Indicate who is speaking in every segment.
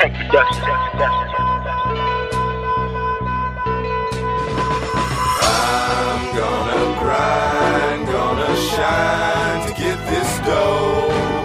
Speaker 1: Tech production.
Speaker 2: I'm gonna grind, gonna shine to get this dough.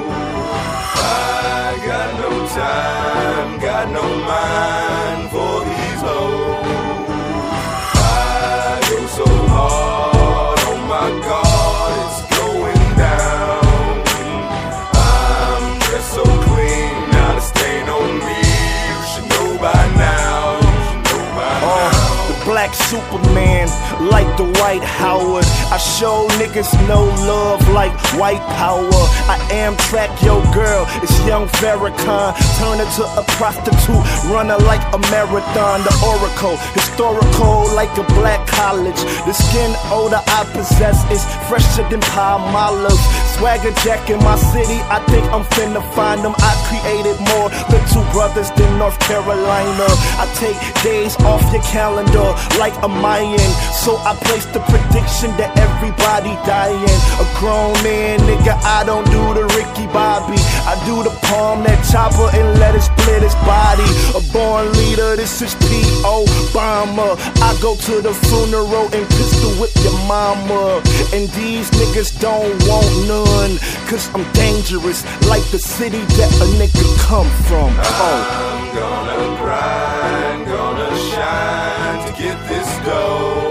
Speaker 2: I got no time, got no mind for these hoes. I go so hard, oh my God, it's going down. I'm dressed so clean, not a stain on me. You should know by now,
Speaker 3: the black Superman, like the White Howard. I show niggas no love like white power. I am track your girl, it's young Farrakhan. Turn her to a prostitute, runner like a marathon. The oracle, historical like a black college. The skin odor I possess is fresher than Palmolive. Swagger Jack in my city, I think I'm finna find them. I created more little brothers than North Carolina. I take days off your calendar like a Mayan, so I place the prediction that everybody dying. A grown man, nigga, I don't do the Ricky Bobby. I do the palm that chopper and let it split his body. A born leader, this is P. Obama. I go to the funeral and pistol whip your mama. And these niggas don't want none, cause I'm dangerous like the city that a nigga come from.
Speaker 2: I'm gonna grind, gonna shine to get this dough.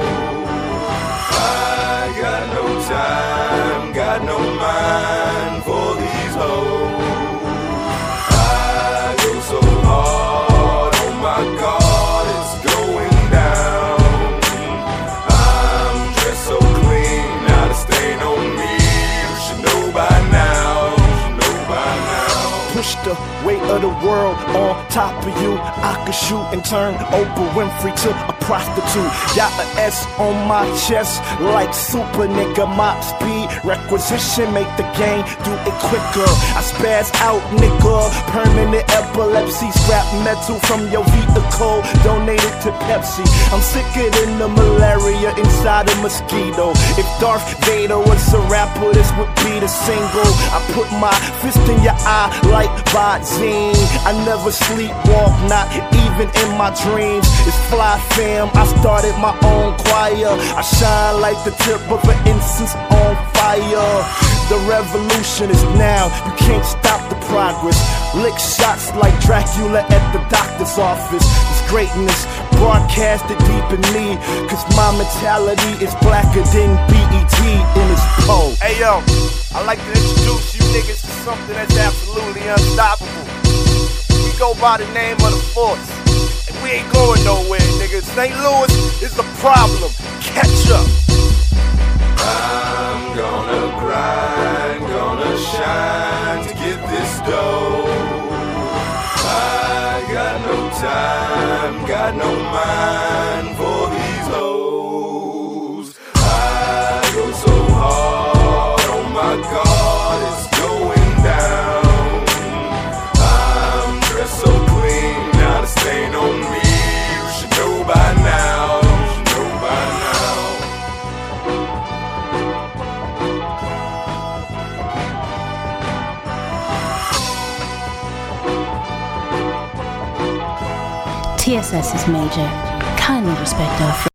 Speaker 2: I got no time, got no mind for these hoes. I go so hard, oh my God, it's going down. I'm dressed so clean, not a stain on me. You should know by now,
Speaker 3: Push the weight of the world on top of you. I could shoot and turn Oprah Winfrey to a prostitute. Got an S on my chest like super nigga. Mop speed requisition, make the game do it quicker. I spaz out nigga, permanent epilepsy. Scrap metal from your vehicle, donated to Pepsi. I'm sicker than the malaria inside a mosquito. If Darth Vader was a rapper, this would be the single. I put my fist in your eye like Bodzine. I never sleepwalk, not even in my dreams. It's fly fam, I started my own choir. I shine like the tip of an incense on fire. The revolution is now, you can't stop the progress. Lick shots like Dracula at the doctor's office. It's greatness broadcasted deep in me, cause my mentality is blacker than BET in its pole. Hey yo, I'd like to introduce you niggas to something that's absolutely unstoppable. We go by the name of the Force, and we ain't going nowhere, niggas. St. Louis is the problem. Catch up.
Speaker 2: I'm gonna grind, gonna shine to get this dough. I got no time, got no mind for these hoes. I go so hard, oh my God, it's going down. I'm dressed so clean, not a stain on me. You should know by now,
Speaker 4: TSS is major. Kindly respect our